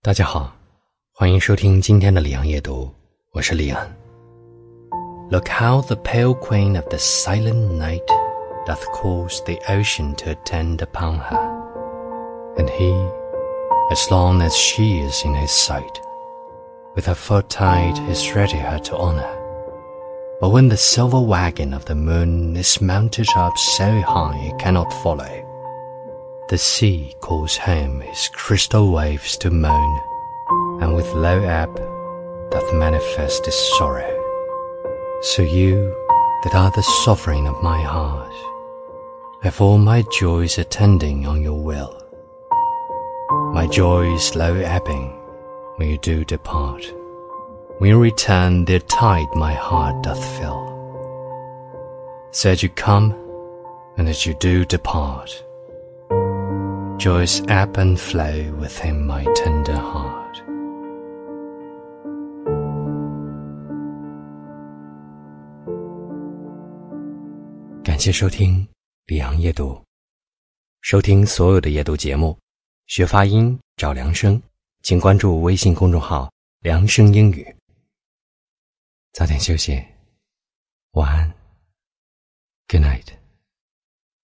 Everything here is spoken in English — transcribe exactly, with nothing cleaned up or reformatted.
大家好，欢迎收听今天的里昂夜读，我是里昂。Look how the pale queen of the silent night doth cause the ocean to attend upon her, and he, as long as she is in his sight, with her full tide is ready her to honor. But when the silver wagon of the moon is mounted up so high it cannot follow, the sea calls home his crystal waves to moan, and with low ebb doth manifest his sorrow. So you, that are the sovereign of my heart, have all my joys attending on your will. My joys low ebbing, when you do depart. When you return, their tide my heart doth fill. So as you come, and as you do depart, joys ebb and flow within my tender heart. 感谢收听里昂夜读，收听所有的夜读节目，学发音找量声，请关注微信公众号量声英语。早点休息，晚安 ，Good night。